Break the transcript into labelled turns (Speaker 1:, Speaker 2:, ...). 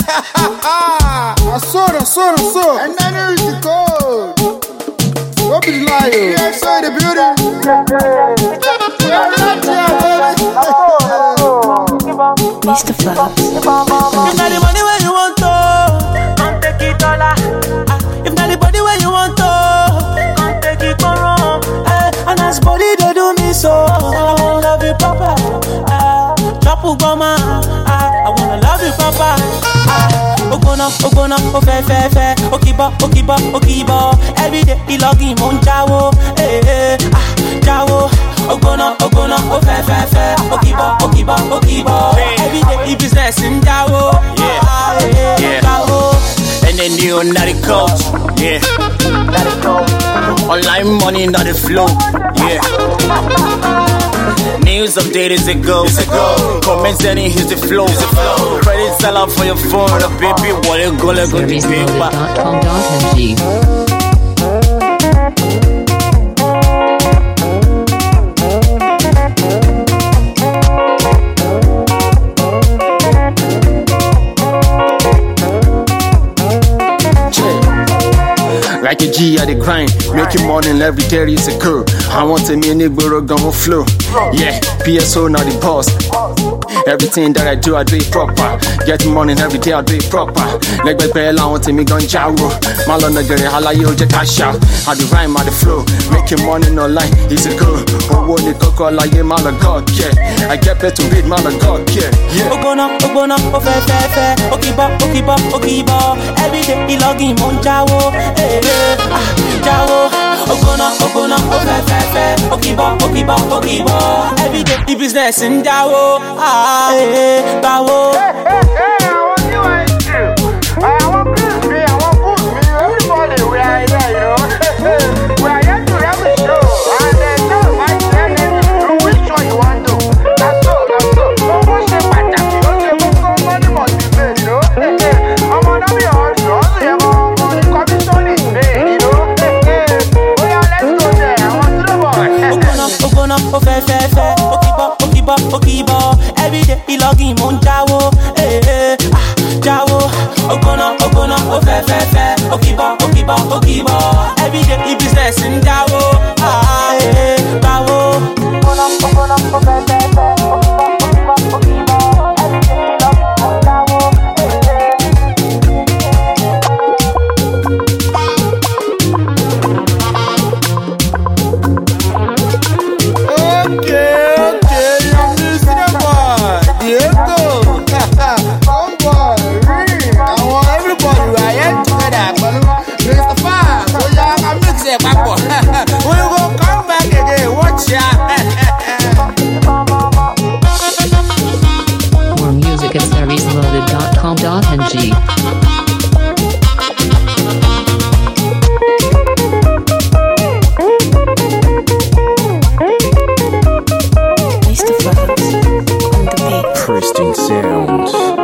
Speaker 1: I saw. And then is the code. What be the lie? Yes, sir, the beauty.
Speaker 2: Mr. Flaps.
Speaker 3: If not the money where you want to, come take it all. If not the body where you want to, come take it for wrong. And as body they do me so, I wanna love you proper. Chop ugoma, I wanna love you proper. Ogona, fe, okibo. Every day he logging on jawo, jawo. Ogona, fe, okibo. Every day he business in jawo, jawo.
Speaker 4: And then you not the coach, yeah. Online money not the flow, yeah. News updated it goes. Comments then here's the flow. Credit sell out for your phone, baby. What you gonna go to
Speaker 2: Seriesloaded.com.ng.
Speaker 4: Like a G at the grind, making money every day is a curve. I want a mini burro gun flow. Yeah, PSO not the boss. Everything that I do it proper. Getting money every day, I do it proper. Like my bell, I want to me gun jaw. Malona gere halayo je kasha. I the rhyme, I the flow. Making money no line, is a girl. Oh, the coco like a malagod, yeah. I get better to read malagod, yeah.
Speaker 3: Ogona, fe, okibo. Every day he logging on jawo, jawo. Ogona, fe, okibo. Every day he business in jawo, bawo. Fe, okibo. Every day he logging on jawo, jawo. Ogona, fe, okibo. Every day he business in jawo, bawo. Ogona, fe, okibo. Every day he logging on jawo,
Speaker 2: More music at seriesloaded.com.ng.
Speaker 5: Mr. Flaps on the beat.
Speaker 4: Pristine sounds.